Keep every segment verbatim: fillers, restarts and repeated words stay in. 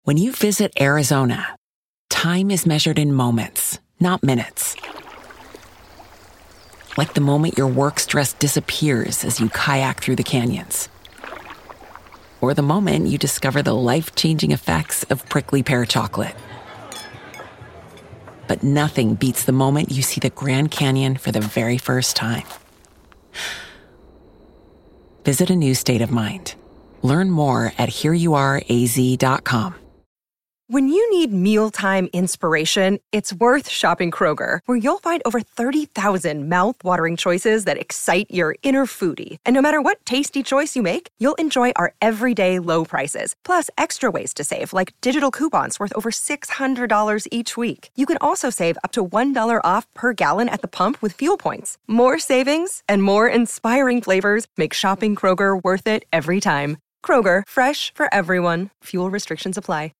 When you visit Arizona, time is measured in moments, not minutes. Like the moment your work stress disappears as you kayak through the canyons. Or the moment you discover the life-changing effects of prickly pear chocolate. But nothing beats the moment you see the Grand Canyon for the very first time. Visit a new state of mind. Learn more at here you are a z dot com. When you need mealtime inspiration, it's worth shopping Kroger, where you'll find over thirty thousand mouth-watering choices that excite your inner foodie. And no matter what tasty choice you make, you'll enjoy our everyday low prices, plus extra ways to save, like digital coupons worth over six hundred dollars each week. You can also save up to one dollar off per gallon at the pump with fuel points. More savings and more inspiring flavors make shopping Kroger worth it every time. Kroger, fresh for everyone. Fuel restrictions apply.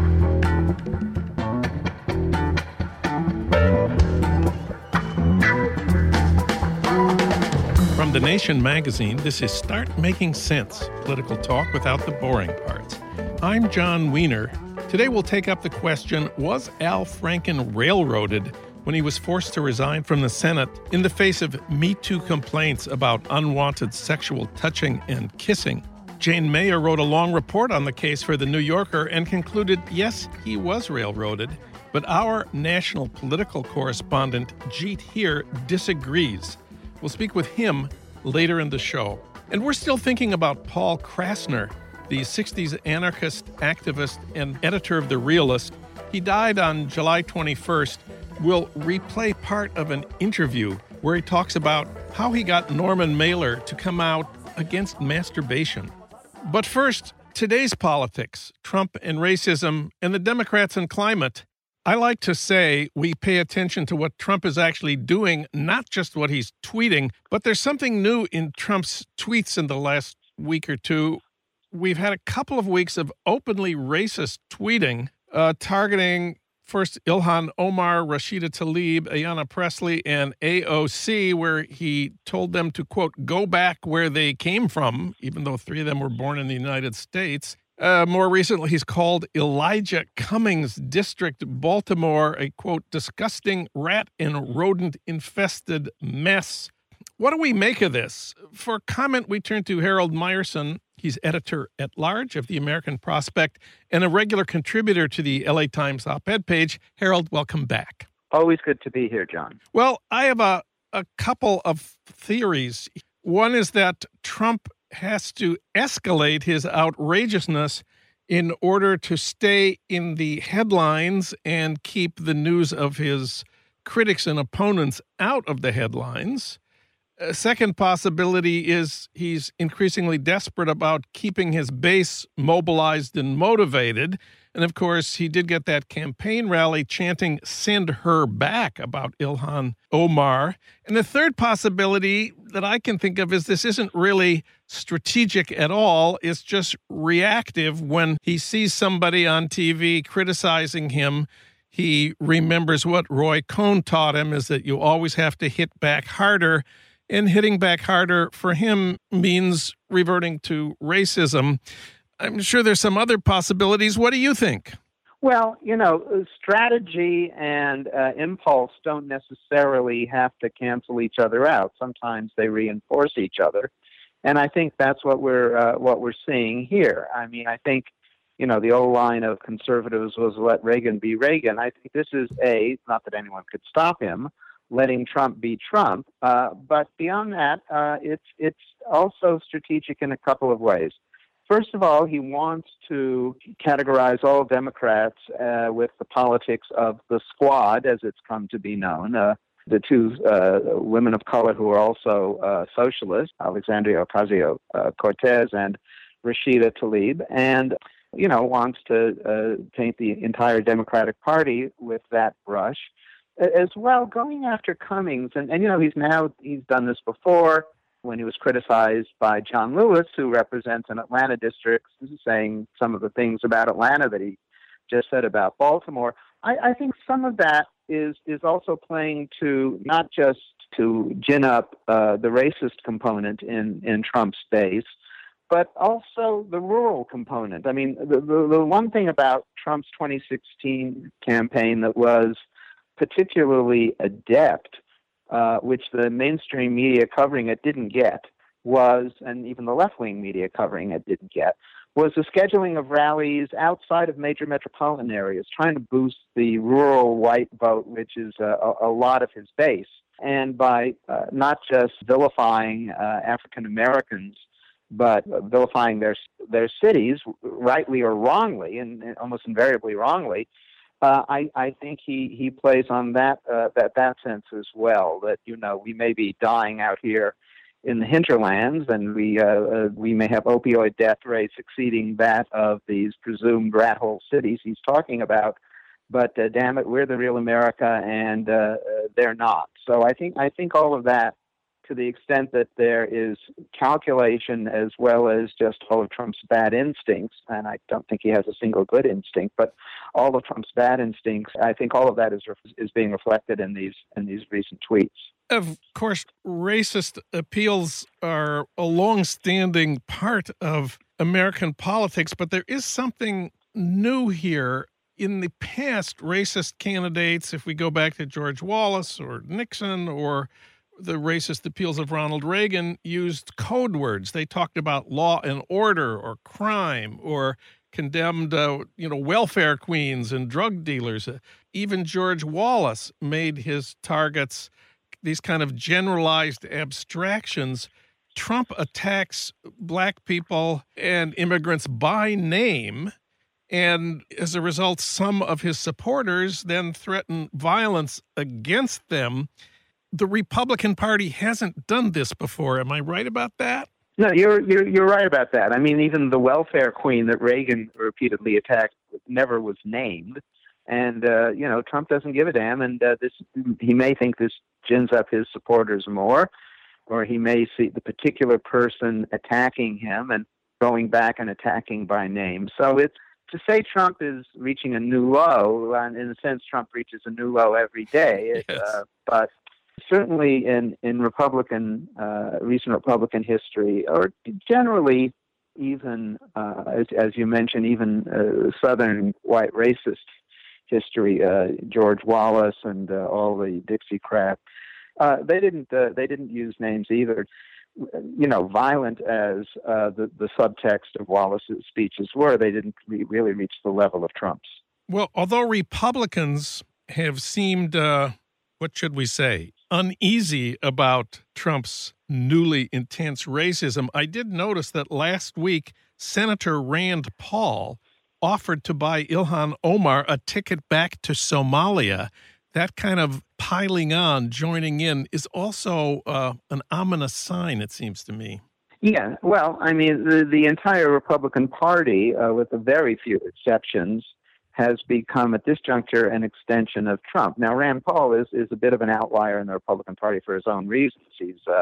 From The Nation magazine, this is Start Making Sense, political talk without the boring parts. I'm John Wiener. Today we'll take up the question, was Al Franken railroaded when he was forced to resign from the Senate in the face of Me Too complaints about unwanted sexual touching and kissing? Jane Mayer wrote a long report on the case for The New Yorker and concluded, yes, he was railroaded, but our national political correspondent, Jeet Heer, disagrees. We'll speak with him later in the show. And we're still thinking about Paul Krassner, the sixties anarchist, activist, and editor of The Realist. He died on July twenty-first. We'll replay part of an interview where he talks about how he got Norman Mailer to come out against masturbation. But first, today's politics, Trump and racism, and the Democrats and climate. I like to say we pay attention to what Trump is actually doing, not just what he's tweeting, but there's something new in Trump's tweets in the last week or two. We've had a couple of weeks of openly racist tweeting, uh, targeting first Ilhan Omar, Rashida Tlaib, Ayanna Pressley, and A O C, where he told them to, quote, go back where they came from, even though three of them were born in the United States. Uh, more recently, he's called Elijah Cummings District, Baltimore, a, quote, disgusting rat and rodent-infested mess. What do we make of this? For comment, we turn to Harold Meyerson. He's editor-at-large of the American Prospect and a regular contributor to the L A Times op-ed page. Harold, welcome back. Always good to be here, John. Well, I have a, a couple of theories. One is that Trump has to escalate his outrageousness in order to stay in the headlines and keep the news of his critics and opponents out of the headlines. A second possibility is he's increasingly desperate about keeping his base mobilized and motivated. And of course, he did get that campaign rally chanting, send her back, about Ilhan Omar. And the third possibility that I can think of is this isn't really strategic at all. It's just reactive. When he sees somebody on T V criticizing him, he remembers what Roy Cohn taught him, is that you always have to hit back harder. And hitting back harder for him means reverting to racism. I'm sure there's some other possibilities. What do you think? Well, you know, strategy and uh, impulse don't necessarily have to cancel each other out. Sometimes they reinforce each other. And I think that's what we're uh, what we're seeing here. I mean, I think, you know, the old line of conservatives was let Reagan be Reagan. I think this is a, not that anyone could stop him, letting Trump be Trump. Uh, but beyond that, uh, it's it's also strategic in a couple of ways. First of all, he wants to categorize all Democrats uh, with the politics of the squad, as it's come to be known. Uh, the two uh, women of color who are also uh, socialists, Alexandria Ocasio-Cortez and Rashida Tlaib, and, you know, wants to uh, paint the entire Democratic Party with that brush. As well, going after Cummings, and, and you know, he's now, he's done this before when he was criticized by John Lewis, who represents an Atlanta district, saying some of the things about Atlanta that he just said about Baltimore. I, I think some of that is is also playing to not just to gin up uh, the racist component in, in Trump's base, but also the rural component. I mean, the, the, the one thing about Trump's twenty sixteen campaign that was particularly adept, uh, which the mainstream media covering it didn't get, was, and even the left-wing media covering it didn't get, was the scheduling of rallies outside of major metropolitan areas, trying to boost the rural white vote, which is a, a lot of his base. And by uh, not just vilifying uh, African Americans, but vilifying their their cities, rightly or wrongly, and, and almost invariably wrongly, uh, I, I think he, he plays on that uh, that that sense as well. That, you know, we may be dying out here in the hinterlands, and we uh, uh, we may have opioid death rates exceeding that of these presumed rat hole cities he's talking about. But uh, damn it, we're the real America, and uh, uh, they're not. So I think I think all of that, to the extent that there is calculation as well as just all of Trump's bad instincts, and I don't think he has a single good instinct, but all of Trump's bad instincts, I think all of that is is being reflected in these in these recent tweets. Of course, racist appeals are a long-standing part of American politics, but there is something new here. In the past, racist candidates, if we go back to George Wallace or Nixon or the racist appeals of Ronald Reagan, used code words. They talked about law and order or crime, or condemned, uh, you know, welfare queens and drug dealers. Uh, even George Wallace made his targets these kind of generalized abstractions. Trump attacks black people and immigrants by name, and as a result, some of his supporters then threaten violence against them. The Republican Party hasn't done this before. Am I right about that? No, you're you're you're right about that. I mean, even the welfare queen that Reagan repeatedly attacked never was named, and uh, you know, Trump doesn't give a damn. And uh, this, he may think this gins up his supporters more, or he may see the particular person attacking him and going back and attacking by name. So it's to say Trump is reaching a new low, and in a sense, Trump reaches a new low every day. Yes. Uh, but certainly in, in Republican, uh, recent Republican history, or generally even, uh, as, as you mentioned, even uh, Southern white racist history, uh, George Wallace and uh, all the Dixiecrats, uh, they didn't uh, they didn't use names either. You know, violent as uh, the, the subtext of Wallace's speeches were, they didn't re- really reach the level of Trump's. Well, although Republicans have seemed, uh, what should we say, uneasy about Trump's newly intense racism, I did notice that last week, Senator Rand Paul offered to buy Ilhan Omar a ticket back to Somalia. That kind of piling on, joining in, is also uh, an ominous sign, it seems to me. Yeah, well, I mean, the, the entire Republican Party, uh, with a very few exceptions, has become at this juncture an extension of Trump. Now, Rand Paul is, is a bit of an outlier in the Republican Party for his own reasons. He's uh,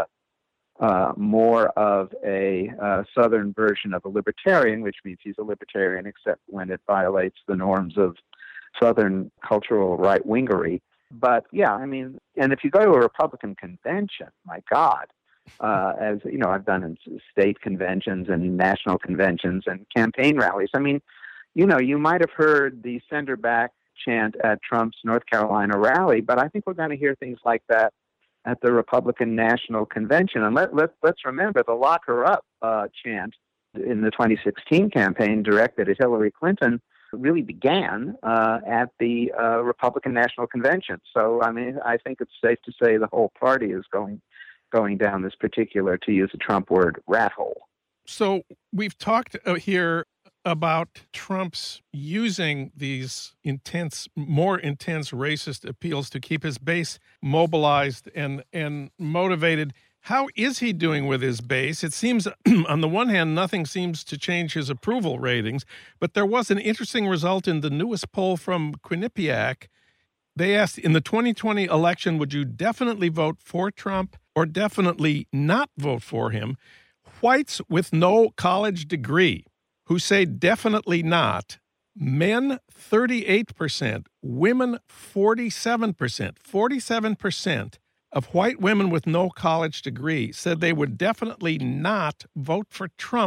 uh, more of a uh, Southern version of a libertarian, which means he's a libertarian except when it violates the norms of Southern cultural right-wingery. But, yeah, I mean, and if you go to a Republican convention, my God, uh, as, you know, I've done in state conventions and national conventions and campaign rallies, I mean, you know, you might have heard the send her back chant at Trump's North Carolina rally, but I think we're going to hear things like that at the Republican National Convention. And let, let, let's remember the lock her up uh, chant in the twenty sixteen campaign directed at Hillary Clinton really began uh, at the uh, Republican National Convention. So, I mean, I think it's safe to say the whole party is going going down this particular, to use a Trump word, rat hole. So we've talked here about Trump's using these intense, more intense racist appeals to keep his base mobilized and, and motivated. How is he doing with his base? It seems, on the one hand, nothing seems to change his approval ratings, but there was an interesting result in the newest poll from Quinnipiac. They asked, in the twenty twenty election, would you definitely vote for Trump or definitely not vote for him? Whites with no college degree who say definitely not, men thirty-eight percent, women forty-seven percent. forty-seven percent of white women with no college degree said they would definitely not vote for Trump.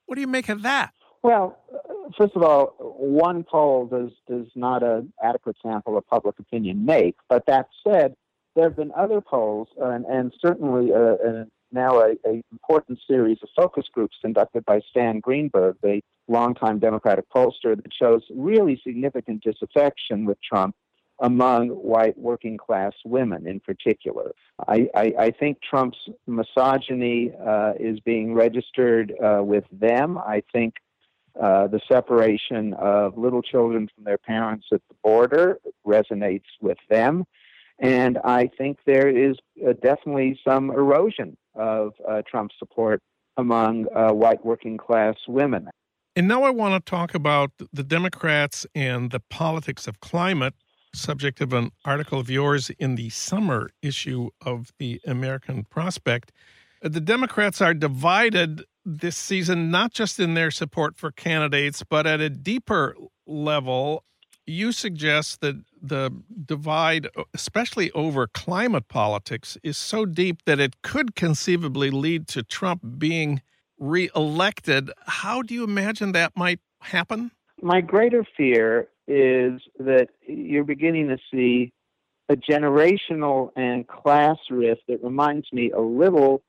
What do you make of that? Well, first of all, one poll does does not an adequate sample of public opinion make. But that said, there have been other polls, uh, and, and certainly uh, uh, now a, a important series of focus groups conducted by Stan Greenberg, the longtime Democratic pollster, that shows really significant disaffection with Trump among white working-class women in particular. I, I, I think Trump's misogyny uh, is being registered uh, with them. I think uh, the separation of little children from their parents at the border resonates with them. And I think there is uh, definitely some erosion of uh, Trump's support among uh, white working-class women. And now I want to talk about the Democrats and the politics of climate, subject of an article of yours in the summer issue of the American Prospect. The Democrats are divided this season, not just in their support for candidates, but at a deeper level. You suggest that the divide, especially over climate politics, is so deep that it could conceivably lead to Trump being reelected. How do you imagine that might happen? My greater fear is that you're beginning to see a generational and class rift that reminds me a little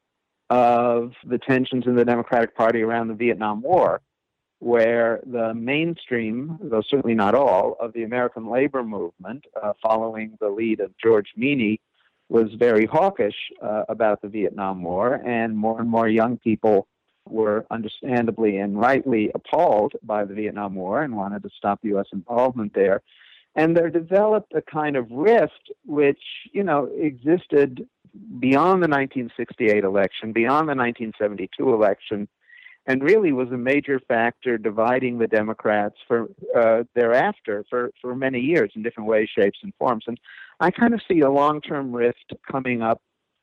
of the tensions in the Democratic Party around the Vietnam War, where the mainstream, though certainly not all, of the American labor movement, uh, following the lead of George Meany, was very hawkish uh, about the Vietnam War, and more and more young people were understandably and rightly appalled by the Vietnam War and wanted to stop U S involvement there. And there developed a kind of rift which, you know, existed beyond the nineteen sixty-eight election, beyond the nineteen seventy-two election, and really was a major factor dividing the Democrats for uh, thereafter for, for many years in different ways, shapes, and forms. And I kind of see a long-term rift coming up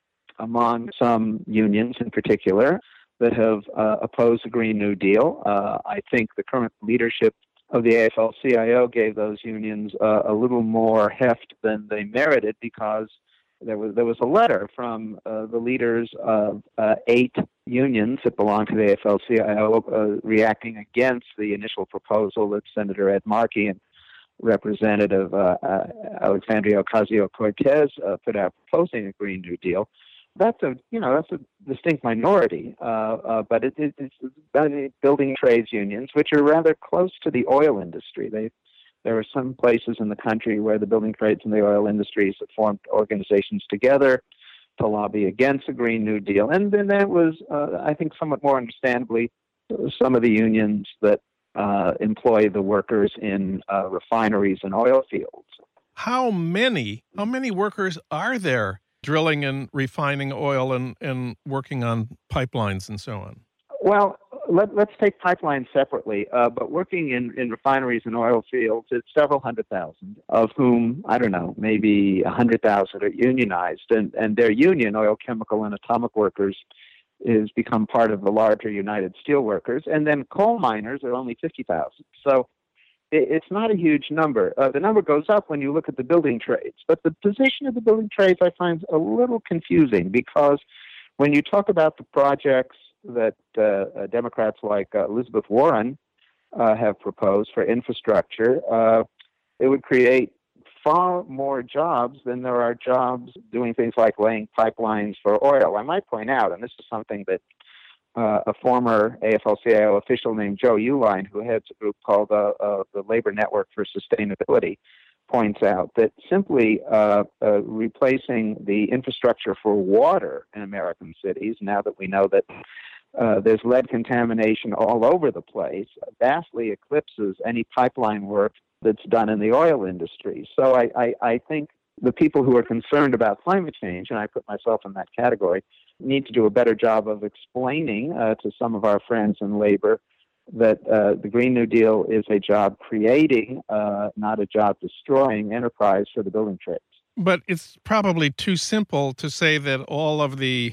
among some unions in particular that have uh, opposed the Green New Deal. Uh, I think the current leadership of the A F L C I O gave those unions uh, a little more heft than they merited, because there was there was a letter from uh, the leaders of uh, eight unions that belong to the A F L C I O uh, reacting against the initial proposal that Senator Ed Markey and Representative uh, uh, Alexandria Ocasio-Cortez uh, put out, proposing a Green New Deal. That's a you know that's a distinct minority, uh, uh, but it, it, it's building trades unions, which are rather close to the oil industry. They there are some places in the country where the building trades and the oil industries have formed organizations together to lobby against the Green New Deal, and then there was, uh, I think, somewhat more understandably, some of the unions that uh, employ the workers in uh, refineries and oil fields. How many? How many workers are there drilling and refining oil and, and working on pipelines and so on? Well, let, let's take pipelines separately, uh, but working in, in refineries and oil fields, it's several hundred thousand, of whom, I don't know, maybe a hundred thousand are unionized. And, and their union, Oil, Chemical, and Atomic Workers, is become part of the larger United Steelworkers. And then coal miners are only fifty thousand. So it's not a huge number. Uh, the number goes up when you look at the building trades. But the position of the building trades I find a little confusing, because when you talk about the projects that uh, Democrats like uh, Elizabeth Warren uh, have proposed for infrastructure, uh, it would create far more jobs than there are jobs doing things like laying pipelines for oil. I might point out, and this is something that Uh, a former A F L C I O official named Joe Uline, who heads a group called uh, uh, the Labor Network for Sustainability, points out that simply uh, uh, replacing the infrastructure for water in American cities, now that we know that uh, there's lead contamination all over the place, vastly eclipses any pipeline work that's done in the oil industry. So I, I, I think the people who are concerned about climate change, and I put myself in that category, need to do a better job of explaining uh, to some of our friends in labor that uh, the Green New Deal is a job creating, uh, not a job destroying enterprise for the building trades. But it's probably too simple to say that all of the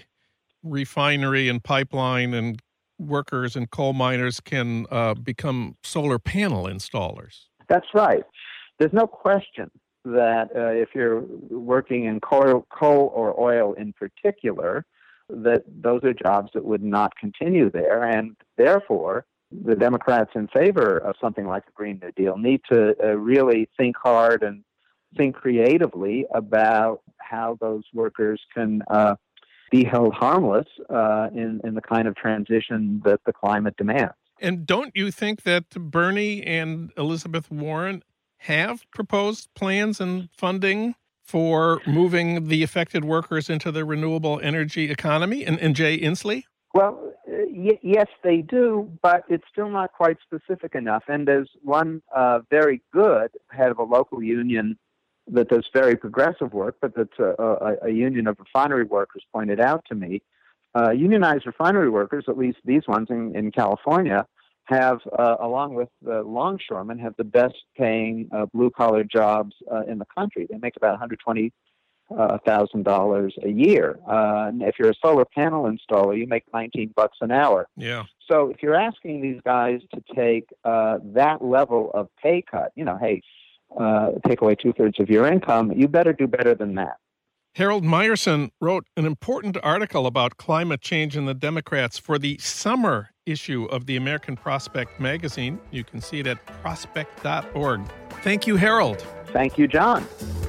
refinery and pipeline and workers and coal miners can uh, become solar panel installers. That's right. There's no question that uh, if you're working in coal, coal or oil in particular, that those are jobs that would not continue there, and therefore the Democrats in favor of something like a Green New Deal need to uh, really think hard and think creatively about how those workers can uh, be held harmless uh, in, in the kind of transition that the climate demands. And don't you think that Bernie and Elizabeth Warren have proposed plans and funding for moving the affected workers into the renewable energy economy? And, and Jay Inslee? Well, uh, y- yes, they do, but it's still not quite specific enough. And as one uh, very good head of a local union that does very progressive work, but that's a, a, a union of refinery workers pointed out to me, uh, unionized refinery workers, at least these ones in, in California, have, uh, along with the longshoremen, have the best paying uh, blue-collar jobs uh, in the country. They make about one hundred twenty thousand dollars a year. Uh, and if you're a solar panel installer, you make nineteen bucks an hour. Yeah. So if you're asking these guys to take uh, that level of pay cut, you know, hey, uh, take away two-thirds of your income, you better do better than that. Harold Meyerson wrote an important article about climate change and the Democrats for the summer issue of the American Prospect magazine. You can see it at prospect dot org. Thank you, Harold. Thank you, John.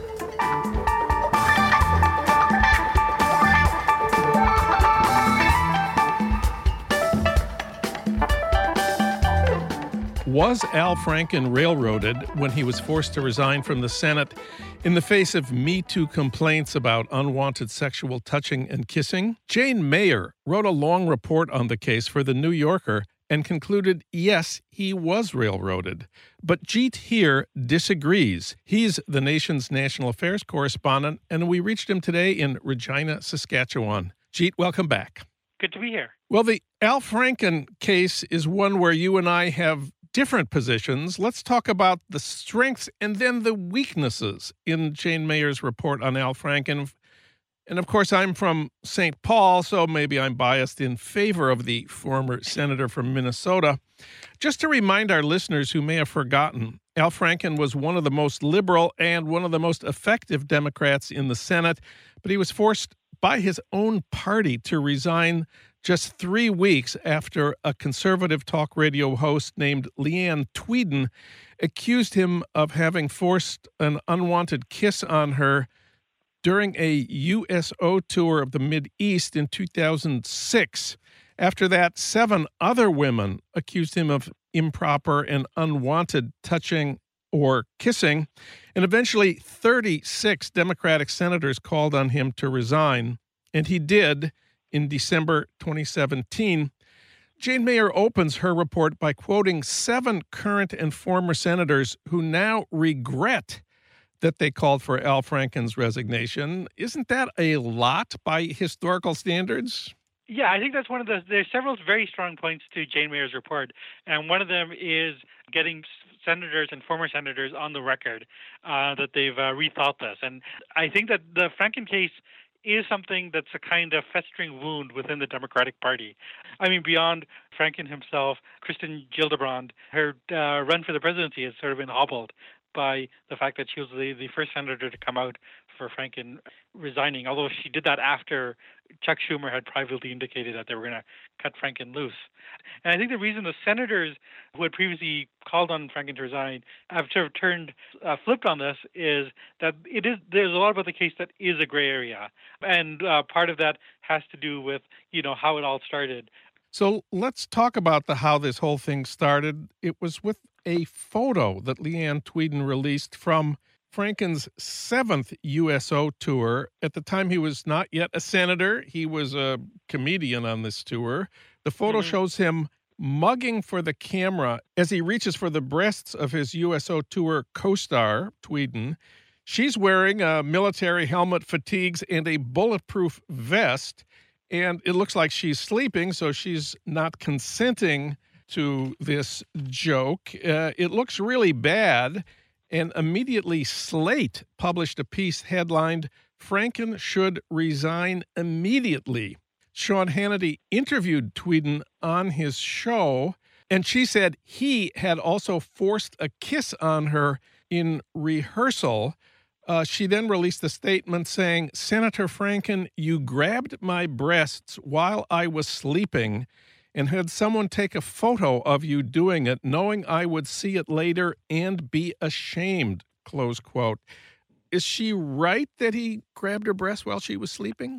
Was Al Franken railroaded when he was forced to resign from the Senate in the face of Me Too complaints about unwanted sexual touching and kissing? Jane Mayer wrote a long report on the case for The New Yorker and concluded, yes, he was railroaded. But Jeet Heer disagrees. He's the nation's national affairs correspondent, and we reached him today in Regina, Saskatchewan. Jeet, welcome back. Good to be here. Well, the Al Franken case is one where you and I have different positions. Let's talk about the strengths and then the weaknesses in Jane Mayer's report on Al Franken. And of course, I'm from Saint Paul, so maybe I'm biased in favor of the former senator from Minnesota. Just to remind our listeners who may have forgotten, Al Franken was one of the most liberal and one of the most effective Democrats in the Senate, but he was forced by his own party to resign just three weeks after a conservative talk radio host named Leanne Tweeden accused him of having forced an unwanted kiss on her during a U S O tour of the Mideast in two thousand six. After that, seven other women accused him of improper and unwanted touching or kissing, and eventually thirty-six Democratic senators called on him to resign, and he did in December twenty seventeen. Jane Mayer opens her report by quoting seven current and former senators who now regret that they called for Al Franken's resignation. Isn't that a lot by historical standards? Yeah, I think that's one of the, there's several very strong points to Jane Mayer's report, and one of them is getting senators and former senators on the record uh, that they've uh, rethought this. And I think that the Franken case is something that's a kind of festering wound within the Democratic Party. I mean, beyond Franken himself, Kristen Gillibrand, her uh, run for the presidency has sort of been hobbled by the fact that she was the, the first senator to come out for Franken resigning, although she did that after Chuck Schumer had privately indicated that they were going to cut Franken loose. And I think the reason the senators who had previously called on Franken to resign have sort of turned uh, flipped on this is that it is there's a lot about the case that is a gray area. And uh, part of that has to do with, you know, how it all started. So let's talk about the how this whole thing started. It was with a photo that Leanne Tweeden released from Franken's seventh U S O tour. At the time, he was not yet a senator. He was a comedian on this tour. The photo mm-hmm. shows him mugging for the camera as he reaches for the breasts of his U S O tour co-star, Tweeden. She's wearing a military helmet, fatigues, and a bulletproof vest. And it looks like she's sleeping, so she's not consenting to this joke. Uh, it looks really bad. And immediately, Slate published a piece headlined, "Franken Should Resign Immediately." Sean Hannity interviewed Tweeden on his show, and she said he had also forced a kiss on her in rehearsal. Uh, she then released a statement saying, "Senator Franken, you grabbed my breasts while I was sleeping, and had someone take a photo of you doing it, knowing I would see it later and be ashamed, close quote. Is she right that he grabbed her breast while she was sleeping?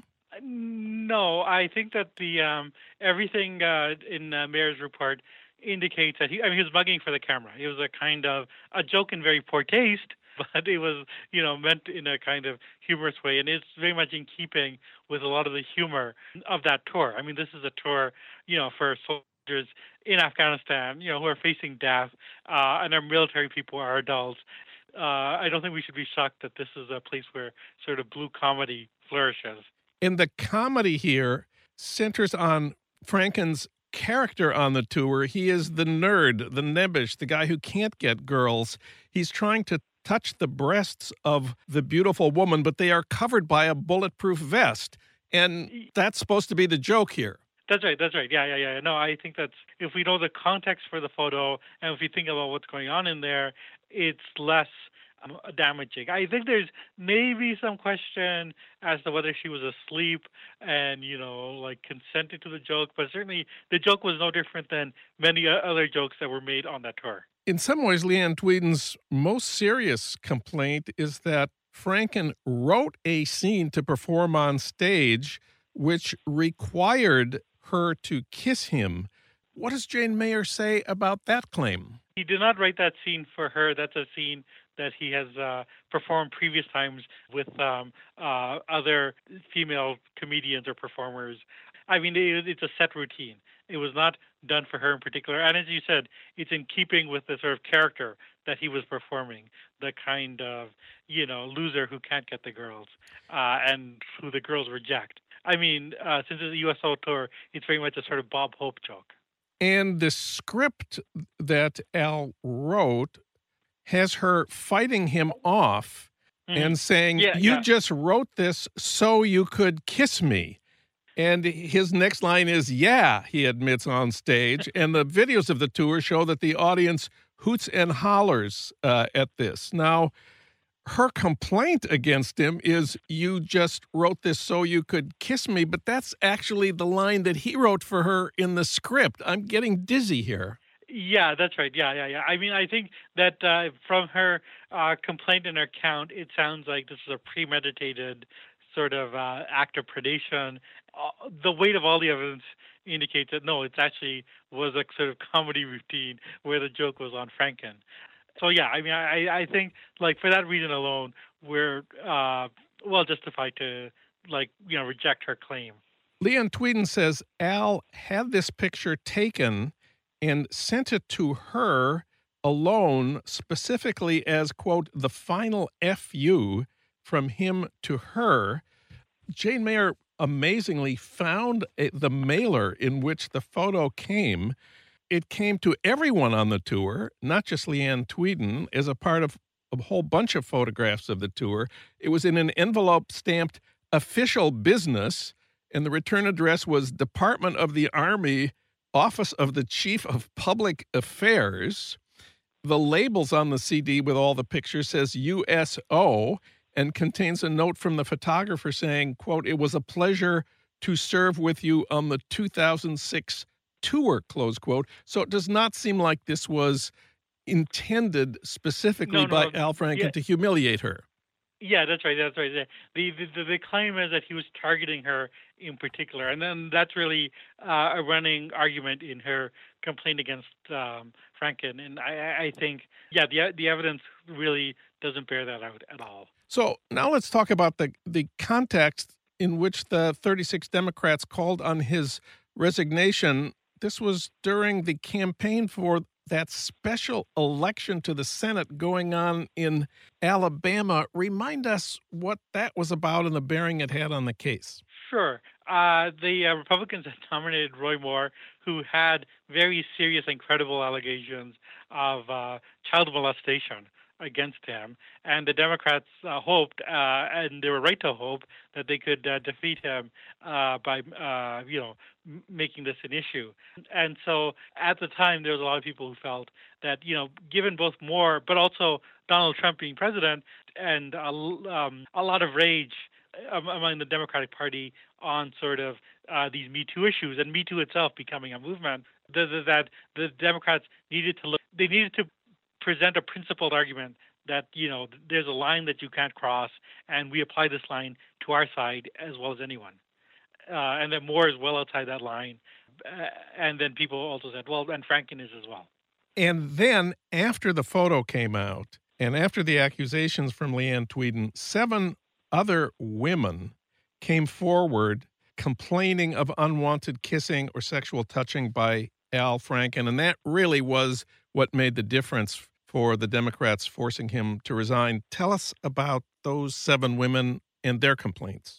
No, I think that the um, everything uh, in uh, Mayer's report indicates that he, I mean, he was mugging for the camera. It was a kind of a joke in very poor taste, but it was, you know, meant in a kind of humorous way, and it's very much in keeping with a lot of the humor of that tour. I mean, this is a tour, you know, for soldiers in Afghanistan, you know, who are facing death, uh, and our military people are adults. Uh, I don't think we should be shocked that this is a place where sort of blue comedy flourishes. And the comedy here centers on Franken's character on the tour. He is the nerd, the nebbish, the guy who can't get girls. He's trying to touch the breasts of the beautiful woman, but they are covered by a bulletproof vest. And that's supposed to be the joke here. That's right. That's right. Yeah, yeah, yeah. No, I think that's, if we know the context for the photo and if we think about what's going on in there, it's less um, damaging. I think there's maybe some question as to whether she was asleep and, you know, like consented to the joke, but certainly the joke was no different than many other jokes that were made on that tour. In some ways, Leanne Tweeden's most serious complaint is that Franken wrote a scene to perform on stage which required her to kiss him. What does Jane Mayer say about that claim? He did not write that scene for her. That's a scene that he has uh, performed previous times with um, uh, other female comedians or performers. I mean, it, it's a set routine. It was not done for her in particular. And as you said, it's in keeping with the sort of character that he was performing, the kind of, you know, loser who can't get the girls uh, and who the girls reject. I mean, uh, since it's a U S O tour, it's very much a sort of Bob Hope joke. And the script that Al wrote has her fighting him off mm-hmm. and saying, yeah, you yeah. just wrote this so you could kiss me. And his next line is, yeah, he admits on stage. And the videos of the tour show that the audience hoots and hollers uh, at this. Now, her complaint against him is, you just wrote this so you could kiss me, but that's actually the line that he wrote for her in the script. I'm getting dizzy here. Yeah, that's right. Yeah, yeah, yeah. I mean, I think that uh, from her uh, complaint and her count, it sounds like this is a premeditated sort of uh, act of predation. Uh, the weight of all the evidence indicates that, no, it actually was a sort of comedy routine where the joke was on Franken. So, yeah, I mean, I, I think, like, for that reason alone, we're uh, well justified to, like, you know, reject her claim. Leanne Tweeden says Al had this picture taken and sent it to her alone, specifically as, quote, the final F U from him to her. Jane Mayer amazingly found a, the mailer in which the photo came. It came to everyone on the tour, not just Leanne Tweeden, as a part of a whole bunch of photographs of the tour. It was in an envelope stamped official business, and the return address was Department of the Army, Office of the Chief of Public Affairs. The labels on the C D with all the pictures says U S O and contains a note from the photographer saying, quote, it was a pleasure to serve with you on the two thousand six tour, close quote. So it does not seem like this was intended specifically no, no, by Al Franken yeah. to humiliate her. Yeah, that's right. That's right. The, the the claim is that he was targeting her in particular, and then that's really uh, a running argument in her complaint against um, Franken. And I, I think, yeah, the the evidence really doesn't bear that out at all. So now let's talk about the the context in which the thirty-six Democrats called on his resignation. This was during the campaign for that special election to the Senate going on in Alabama. Remind us what that was about and the bearing it had on the case. Sure. Uh, the uh, Republicans had nominated Roy Moore, who had very serious and credible allegations of uh, child molestation against him. And the Democrats uh, hoped, uh, and they were right to hope, that they could uh, defeat him uh, by, uh, you know, m- making this an issue. And so at the time, there was a lot of people who felt that, you know, given both Moore, but also Donald Trump being president, and a, um, a lot of rage um, among the Democratic Party on sort of uh, these Me Too issues and Me Too itself becoming a movement, that, that the Democrats needed to look, they needed to present a principled argument that, you know, there's a line that you can't cross, and we apply this line to our side as well as anyone. Uh, and that Moore is well outside that line. Uh, and then people also said, well, and Franken is as well. And then after the photo came out, and after the accusations from Leanne Tweeden, seven other women came forward complaining of unwanted kissing or sexual touching by Al Franken. And that really was what made the difference for the Democrats forcing him to resign. Tell us about those seven women and their complaints.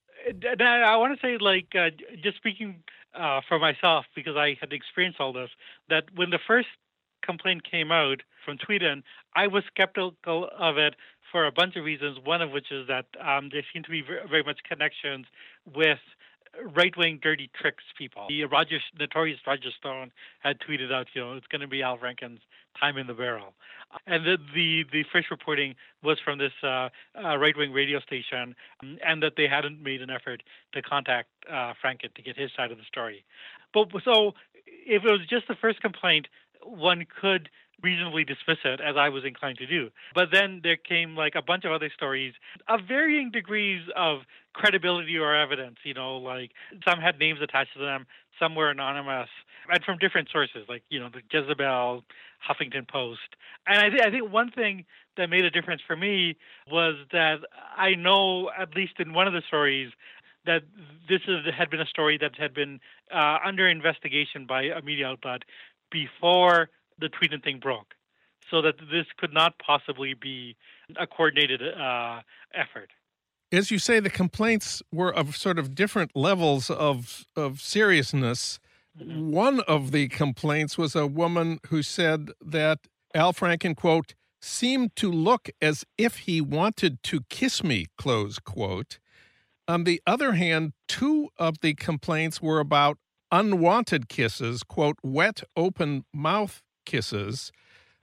I want to say, like, uh, just speaking uh, for myself, because I had experienced all this, that when the first complaint came out from Tweeden, I was skeptical of it for a bunch of reasons, one of which is that um, there seem to be very, very much connections with right-wing dirty tricks people. The Roger, notorious Roger Stone had tweeted out, you know, it's going to be Al Franken's time in the barrel. And the the, the first reporting was from this uh, uh, right-wing radio station, um, and that they hadn't made an effort to contact uh, Franken to get his side of the story. But so if it was just the first complaint, one could reasonably dismiss it, as I was inclined to do. But then there came like a bunch of other stories of varying degrees of credibility or evidence. You know, like some had names attached to them, some were anonymous, and from different sources, like, you know, the Jezebel, Huffington Post. And I, th- I think one thing that made a difference for me was that I know, at least in one of the stories, that this is, had been a story that had been uh, under investigation by a media outlet before the Tweeden thing broke, so that this could not possibly be a coordinated uh, effort. As you say, the complaints were of sort of different levels of of seriousness. Mm-hmm. One of the complaints was a woman who said that Al Franken, quote, seemed to look as if he wanted to kiss me, close quote. On the other hand, two of the complaints were about unwanted kisses, quote, wet, open mouth kisses.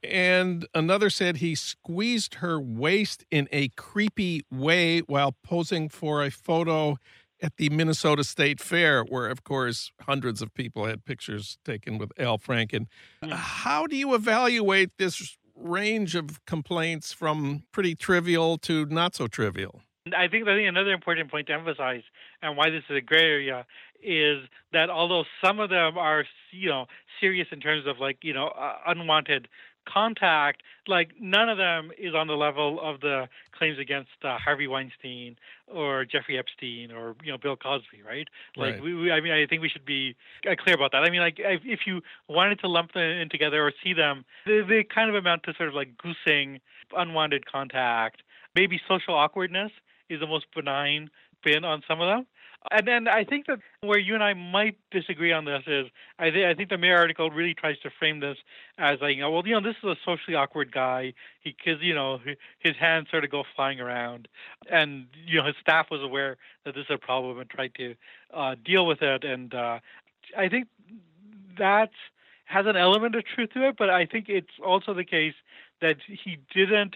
And another said he squeezed her waist in a creepy way while posing for a photo at the Minnesota State Fair, where, of course, hundreds of people had pictures taken with Al Franken. Yeah. How do you evaluate this range of complaints from pretty trivial to not so trivial? I think I think another important point to emphasize, and why this is a gray area, is that although some of them are, you know, serious in terms of, like, you know, uh, unwanted contact, like none of them is on the level of the claims against uh, Harvey Weinstein or Jeffrey Epstein or, you know, Bill Cosby, right? Like, right. We, we, I mean, I think we should be clear about that. I mean, like, if you wanted to lump them in together or see them, they, they kind of amount to sort of like goosing, unwanted contact, maybe social awkwardness is the most benign spin on some of them. And then I think that where you and I might disagree on this is, I, th- I think the Mayor article really tries to frame this as like, you know, well, you know, this is a socially awkward guy. He, because, you know, his hands sort of go flying around, and, you know, his staff was aware that this is a problem and tried to uh, deal with it. And uh, I think that has an element of truth to it, but I think it's also the case that he didn't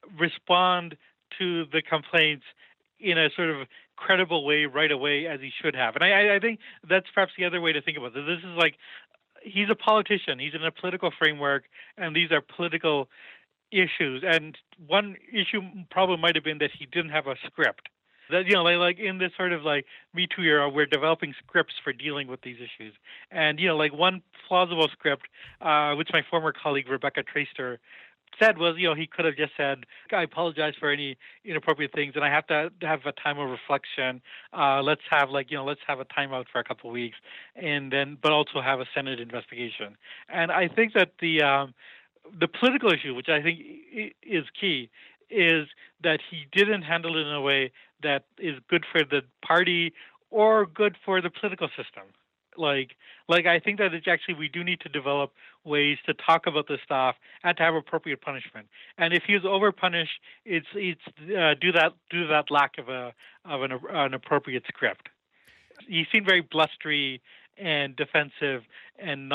respond to the complaints in a sort of credible way right away as he should have. And I, I think that's perhaps the other way to think about it. This is like, he's a politician. He's in a political framework, and these are political issues. And one issue probably might have been that he didn't have a script. That, you know, like, like in this sort of like Me Too era, we're developing scripts for dealing with these issues. And, you know, like one plausible script, uh, which my former colleague Rebecca Traister said was, you know, he could have just said, I apologize for any inappropriate things, and I have to have a time of reflection. Uh, let's have like, you know, let's have a timeout for a couple of weeks, and then, but also have a Senate investigation. And I think that the um, the political issue, which I think is key, is that he didn't handle it in a way that is good for the party or good for the political system. Like, like I think that it's actually, we do need to develop ways to talk about this stuff and to have appropriate punishment. And if he's overpunished, it's it's uh, do that do that lack of a of an, an appropriate script. He seemed very blustery and defensive and not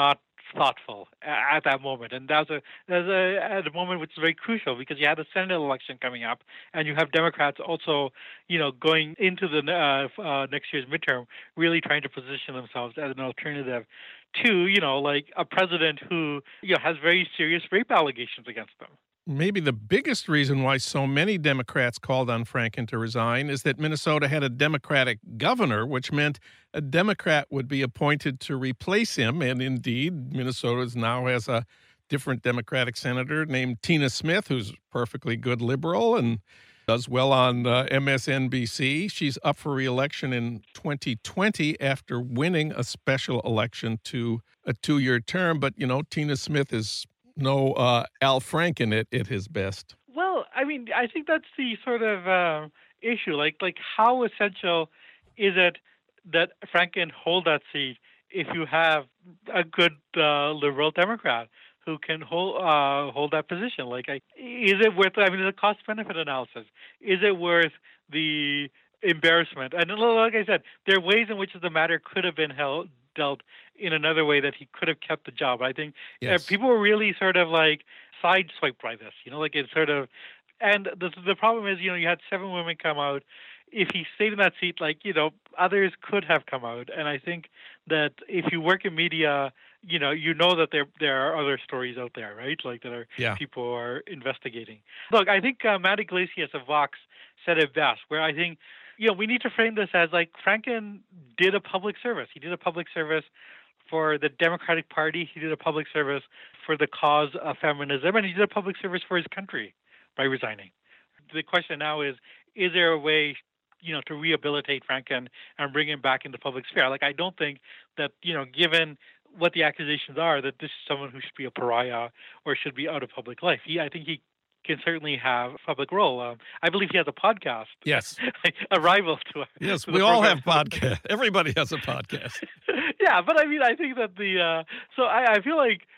thoughtful at that moment. And that was a, that was a, at a moment which is very crucial because you had the Senate election coming up and you have Democrats also, you know, going into the uh, uh, next year's midterm, really trying to position themselves as an alternative to, you know, like a president who, you know, has very serious rape allegations against them. Maybe the biggest reason why so many Democrats called on Franken to resign is that Minnesota had a Democratic governor, which meant a Democrat would be appointed to replace him. And indeed, Minnesota now has a different Democratic senator named Tina Smith, who's a perfectly good liberal and does well on uh, M S N B C. She's up for re-election in twenty twenty after winning a special election to a two-year term. But, you know, Tina Smith is no uh, Al Franken at, at his best. Well, I mean, I think that's the sort of uh, issue. Like, like how essential is it that Franken hold that seat if you have a good uh, liberal Democrat who can hold uh, hold that position? Like, I, is it worth? I mean, the cost-benefit analysis. Is it worth the embarrassment? And like I said, there are ways in which the matter could have been held. dealt in another way that he could have kept the job. I think yes. uh, people were really sort of like sideswiped by this, you know, like it's sort of, and the the problem is, you know, you had seven women come out. If he stayed in that seat, like, you know, others could have come out. And I think that if you work in media, you know, you know that there there are other stories out there, right? Like that are yeah. people are investigating. Look, I think uh, Matt Iglesias of Vox said it best, where I think, you know, we need to frame this as like Franken did a public service. He did a public service for the Democratic Party. He did a public service for the cause of feminism, and he did a public service for his country by resigning. The question now is, is there a way, you know, to rehabilitate Franken and bring him back into public sphere? Like, I don't think that, you know, given what the accusations are, that this is someone who should be a pariah or should be out of public life. He, I think he can certainly have a public role. Um, I believe he has a podcast. Yes. a rival to us. Yes, to we all have podcasts. Everybody has a podcast. Yeah, but I mean, I think that the, uh, so I, I feel like,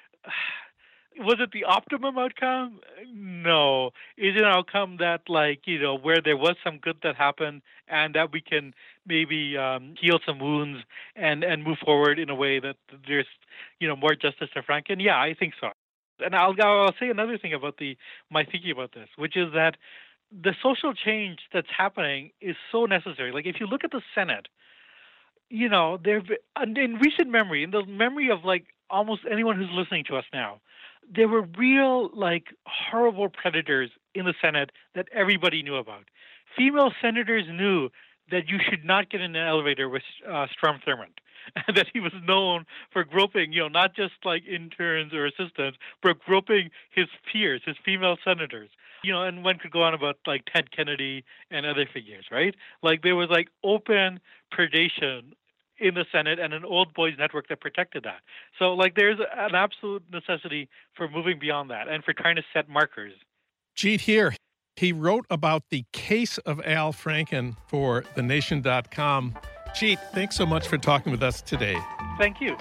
was it the optimum outcome? No. Is it an outcome that, like, you know, where there was some good that happened and that we can maybe um, heal some wounds and, and move forward in a way that there's, you know, more justice to Franken? Yeah, I think so. And I'll, I'll say another thing about the my thinking about this, which is that the social change that's happening is so necessary. Like, if you look at the Senate, you know, there in recent memory, in the memory of like almost anyone who's listening to us now, there were real like horrible predators in the Senate that everybody knew about. Female senators knew that you should not get in an elevator with uh, Strom Thurmond. And that he was known for groping, you know, not just like interns or assistants, but groping his peers, his female senators. You know, and one could go on about like Ted Kennedy and other figures, right? Like there was like open predation in the Senate and an old boys network that protected that. So like there's an absolute necessity for moving beyond that and for trying to set markers. Jeet here. He wrote about the case of Al Franken for the nation dot com. Jeet, thanks so much for talking with us today. Thank you.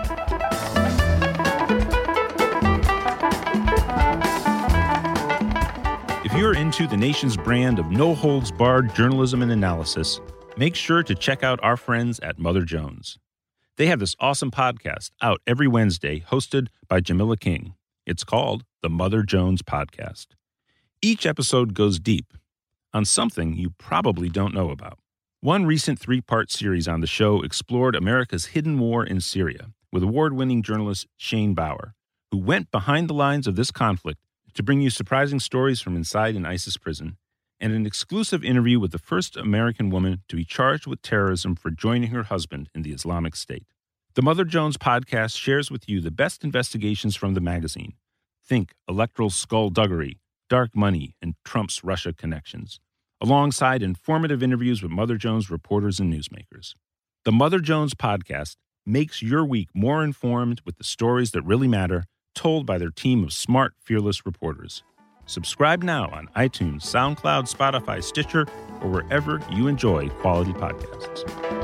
If you're into the nation's brand of no-holds-barred journalism and analysis, make sure to check out our friends at Mother Jones. They have this awesome podcast out every Wednesday hosted by Jamila King. It's called the Mother Jones Podcast. Each episode goes deep on something you probably don't know about. One recent three-part series on the show explored America's hidden war in Syria with award-winning journalist Shane Bauer, who went behind the lines of this conflict to bring you surprising stories from inside an ISIS prison, and an exclusive interview with the first American woman to be charged with terrorism for joining her husband in the Islamic State. The Mother Jones Podcast shares with you the best investigations from the magazine. Think electoral skullduggery, dark money, and Trump's Russia connections, alongside informative interviews with Mother Jones reporters and newsmakers. The Mother Jones Podcast makes your week more informed with the stories that really matter, told by their team of smart, fearless reporters. Subscribe now on iTunes, SoundCloud, Spotify, Stitcher, or wherever you enjoy quality podcasts.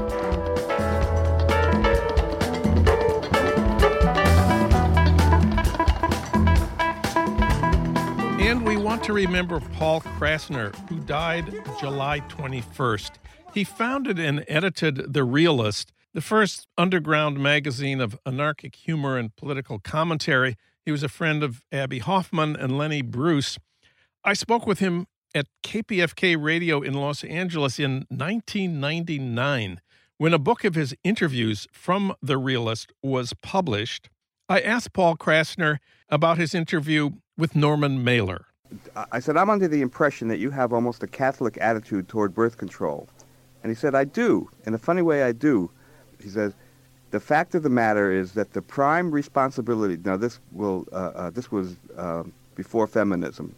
And we want to remember Paul Krassner, who died July twenty-first. He founded and edited The Realist, the first underground magazine of anarchic humor and political commentary. He was a friend of Abby Hoffman and Lenny Bruce. I spoke with him at K P F K Radio in Los Angeles in nineteen ninety-nine, when a book of his interviews from The Realist was published. I asked Paul Krassner about his interview with Norman Mailer. I said, I'm under the impression that you have almost a Catholic attitude toward birth control. And he said, I do. In a funny way, I do. He says, the fact of the matter is that the prime responsibility, now this will, uh, uh, this was uh, before feminism.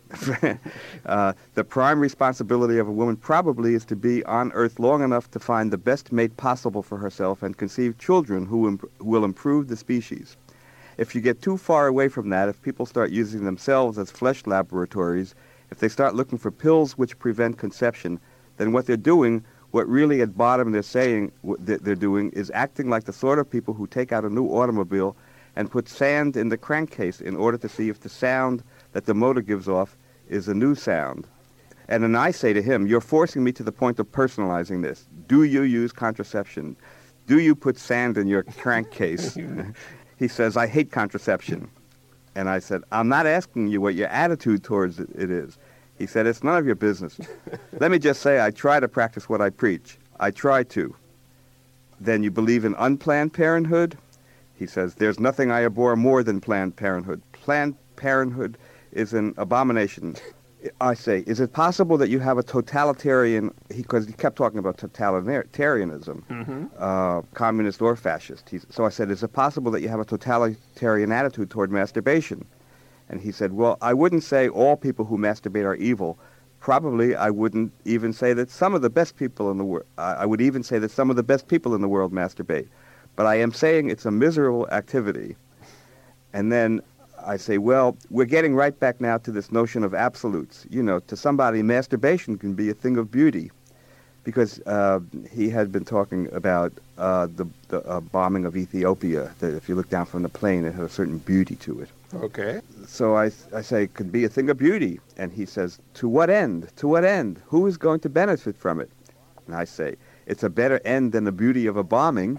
uh, the prime responsibility of a woman probably is to be on earth long enough to find the best mate possible for herself and conceive children who, imp- who will improve the species. If you get too far away from that, if people start using themselves as flesh laboratories, if they start looking for pills which prevent conception, then what they're doing, what really at bottom they're saying what they're doing, is acting like the sort of people who take out a new automobile and put sand in the crankcase in order to see if the sound that the motor gives off is a new sound. And then I say to him, you're forcing me to the point of personalizing this. Do you use contraception? Do you put sand in your crankcase? He says, I hate contraception. And I said, I'm not asking you what your attitude towards it is. He said, it's none of your business. Let me just say I try to practice what I preach. I try to. Then you believe in unplanned parenthood? He says, there's nothing I abhor more than Planned Parenthood. Planned Parenthood is an abomination. I say, is it possible that you have a totalitarian, because he, he kept talking about totalitarianism, mm-hmm. uh, communist or fascist. He, so I said, is it possible that you have a totalitarian attitude toward masturbation? And he said, well, I wouldn't say all people who masturbate are evil. Probably I wouldn't even say that some of the best people in the world, I would even say that some of the best people in the world masturbate. But I am saying it's a miserable activity. And then I say, well, we're getting right back now to this notion of absolutes. You know, to somebody, masturbation can be a thing of beauty. Because uh, he had been talking about uh, the, the uh, bombing of Ethiopia, that if you look down from the plane, it had a certain beauty to it. Okay. So I, I say, it could be a thing of beauty. And he says, to what end? To what end? Who is going to benefit from it? And I say, it's a better end than the beauty of a bombing.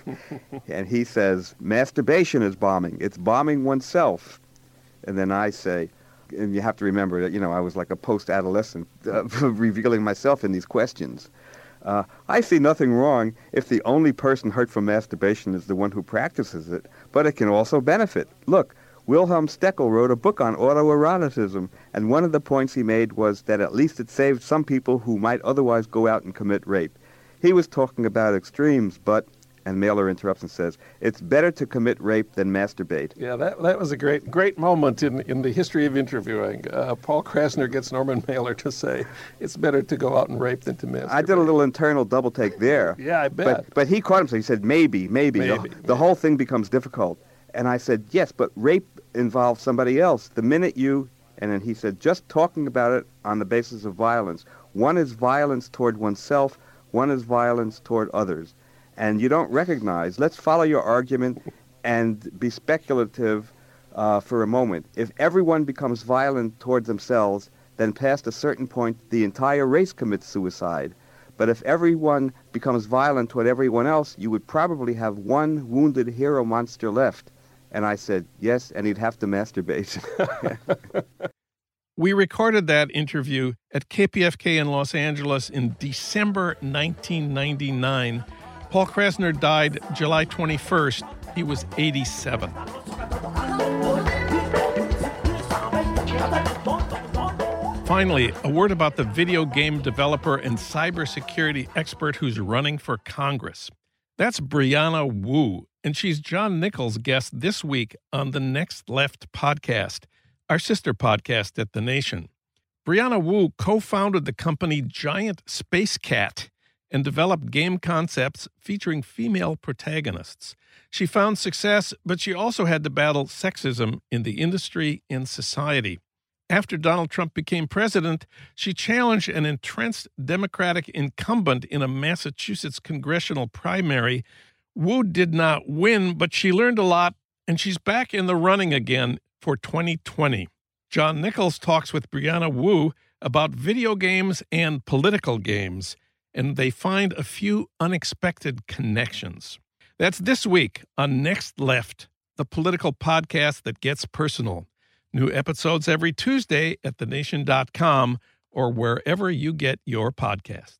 And he says, masturbation is bombing. It's bombing oneself. And then I say, and you have to remember that, you know, I was like a post-adolescent uh, revealing myself in these questions. Uh, I see nothing wrong if the only person hurt from masturbation is the one who practices it, but it can also benefit. Look, Wilhelm Steckel wrote a book on autoeroticism, and one of the points he made was that at least it saved some people who might otherwise go out and commit rape. He was talking about extremes, but, and Mailer interrupts and says, it's better to commit rape than masturbate. Yeah, that that was a great great moment in, in the history of interviewing. Uh, Paul Krassner gets Norman Mailer to say, it's better to go out and rape than to masturbate. I did a little internal double take there. Yeah, I bet. But, but he caught himself. He said, maybe, maybe. maybe the, maybe. the whole thing becomes difficult. And I said, yes, but rape involves somebody else. The minute you, and then he said, just talking about it on the basis of violence. One is violence toward oneself, one is violence toward others. And you don't recognize, let's follow your argument and be speculative uh, for a moment. If everyone becomes violent toward themselves, then past a certain point, the entire race commits suicide. But if everyone becomes violent toward everyone else, you would probably have one wounded hero monster left. And I said, yes, and he'd have to masturbate. We recorded that interview at K P F K in Los Angeles in December nineteen ninety-nine. Paul Krassner died July twenty-first. He was eighty-seven. Finally, a word about the video game developer and cybersecurity expert who's running for Congress. That's Brianna Wu, and she's John Nichols' guest this week on the Next Left podcast, our sister podcast at The Nation. Brianna Wu co-founded the company Giant Space Cat and developed game concepts featuring female protagonists. She found success, but she also had to battle sexism in the industry and society. After Donald Trump became president, she challenged an entrenched Democratic incumbent in a Massachusetts congressional primary. Wu did not win, but she learned a lot, and she's back in the running again for twenty twenty. John Nichols talks with Brianna Wu about video games and political games, and they find a few unexpected connections. That's this week on Next Left, the political podcast that gets personal. New episodes every Tuesday at the nation dot com or wherever you get your podcast.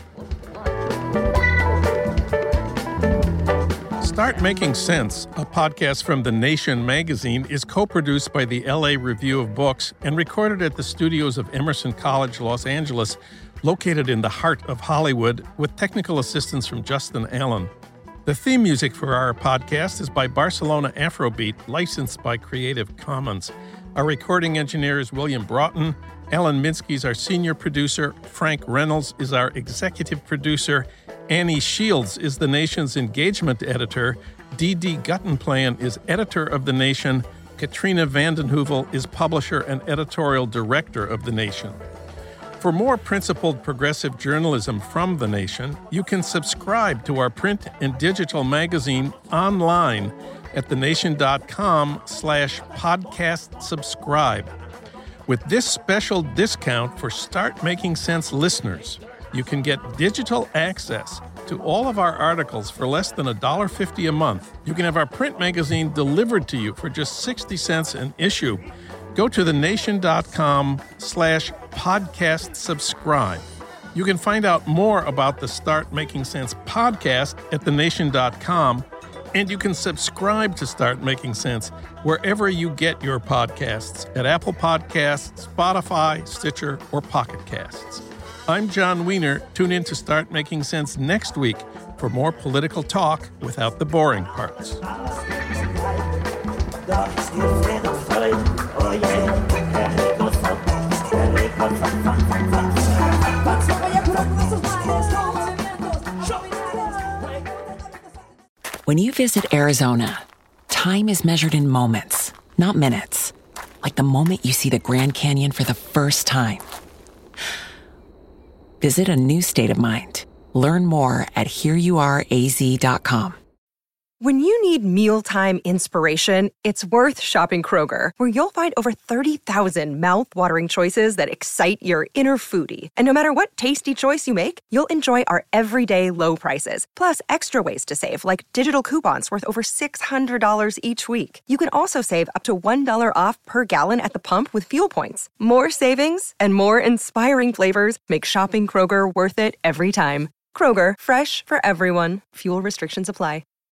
Start Making Sense, a podcast from The Nation magazine, is co-produced by the L A Review of Books and recorded at the studios of Emerson College, Los Angeles, located in the heart of Hollywood, with technical assistance from Justin Allen. The theme music for our podcast is by Barcelona Afrobeat, licensed by Creative Commons. Our recording engineer is William Broughton. Alan Minsky is our senior producer. Frank Reynolds is our executive producer. Annie Shields is the Nation's engagement editor. Dee Dee Guttenplan is editor of The Nation. Katrina vanden Heuvel is publisher and editorial director of The Nation. For more principled progressive journalism from The Nation, you can subscribe to our print and digital magazine online at the nation dot com slash podcast subscribe. With this special discount for Start Making Sense listeners, you can get digital access to all of our articles for less than one dollar fifty a month. You can have our print magazine delivered to you for just sixty cents an issue. Go to the nation dot com slash podcast subscribe. You can find out more about the Start Making Sense podcast at the nation dot com, and you can subscribe to Start Making Sense wherever you get your podcasts, at Apple Podcasts, Spotify, Stitcher, or Pocket Casts. I'm John Wiener. Tune in to Start Making Sense next week for more political talk without the boring parts. When you visit Arizona, time is measured in moments, not minutes. Like the moment you see the Grand Canyon for the first time. Visit a new state of mind. Learn more at here you are a z dot com. When you need mealtime inspiration, it's worth shopping Kroger, where you'll find over thirty thousand mouth-watering choices that excite your inner foodie. And no matter what tasty choice you make, you'll enjoy our everyday low prices, plus extra ways to save, like digital coupons worth over six hundred dollars each week. You can also save up to one dollar off per gallon at the pump with fuel points. More savings and more inspiring flavors make shopping Kroger worth it every time. Kroger, fresh for everyone. Fuel restrictions apply.